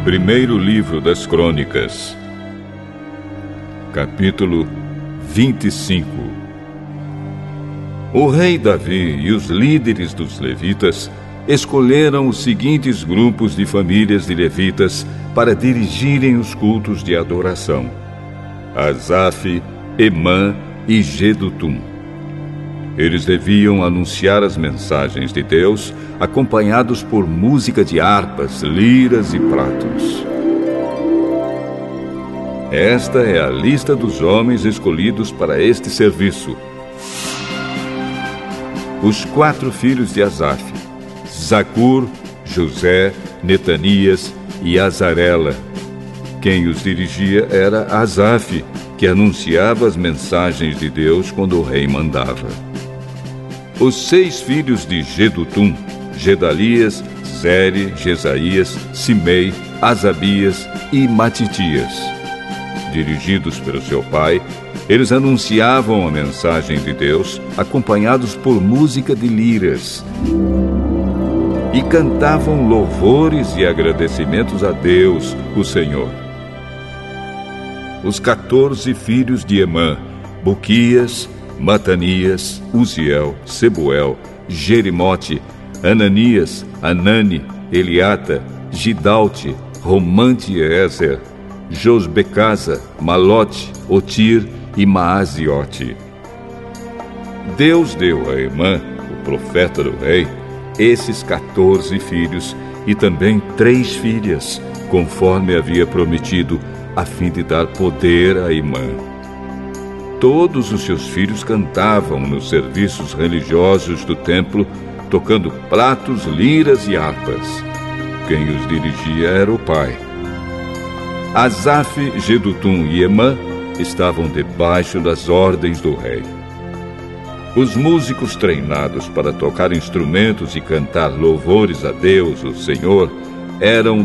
Primeiro livro das Crônicas, capítulo 25. O rei Davi e os líderes dos levitas escolheram os seguintes grupos de famílias de levitas para dirigirem os cultos de adoração: Asaf, Emã e Jedutum. Eles deviam anunciar as mensagens de Deus, acompanhados por música de harpas, liras e pratos. Esta é a lista dos homens escolhidos para este serviço. Os 4 filhos de Asaf: Zacur, José, Netanias e Azarela. Quem os dirigia era Asaf, que anunciava as mensagens de Deus quando o rei mandava. Os 6 filhos de Jedutum: Gedalias, Zeri, Jesaías, Simei, Asabias e Matitias. Dirigidos pelo seu pai, eles anunciavam a mensagem de Deus, acompanhados por música de liras. E cantavam louvores e agradecimentos a Deus, o Senhor. Os 14 filhos de Emã: Buquias, Matanias, Uziel, Sebuel, Jerimote, Ananias, Anani, Eliata, Gidalte, Romante-Ezer, Josbecasa, Malote, Otir e Maaziote. Deus deu a Emã, o profeta do rei, esses 14 filhos e também 3 filhas, conforme havia prometido, a fim de dar poder a Emã. Todos os seus filhos cantavam nos serviços religiosos do templo, tocando pratos, liras e harpas. Quem os dirigia era o pai. Asaf, Jedutum e Emã estavam debaixo das ordens do rei. Os músicos treinados para tocar instrumentos e cantar louvores a Deus, o Senhor, eram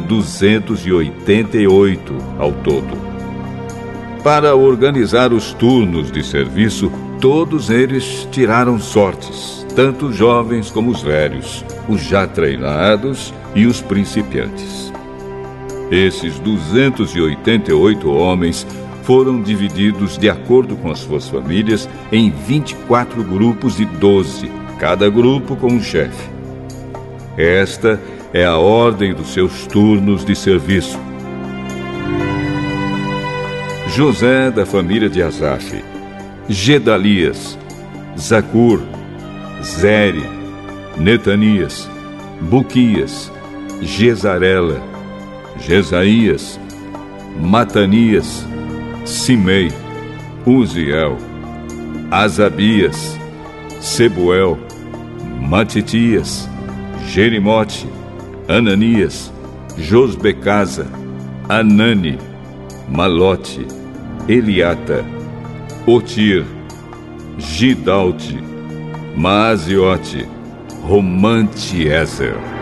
288 ao todo. Para organizar os turnos de serviço, todos eles tiraram sortes, tanto os jovens como os velhos, os já treinados e os principiantes. Esses 288 homens foram divididos de acordo com as suas famílias em 24 grupos de 12, cada grupo com um chefe. Esta é a ordem dos seus turnos de serviço. José, da família de Asaf: Gedalias, Zacur, Zeri, Netanias, Buquias, Jezarela, Jesaías, Matanias, Simei, Uziel, Asabias, Sebuel, Matitias, Jerimote, Ananias, Josbecasa, Anani, Malote, Eliata, Otir, Gidalte, Maaziote, Romante-Ezer.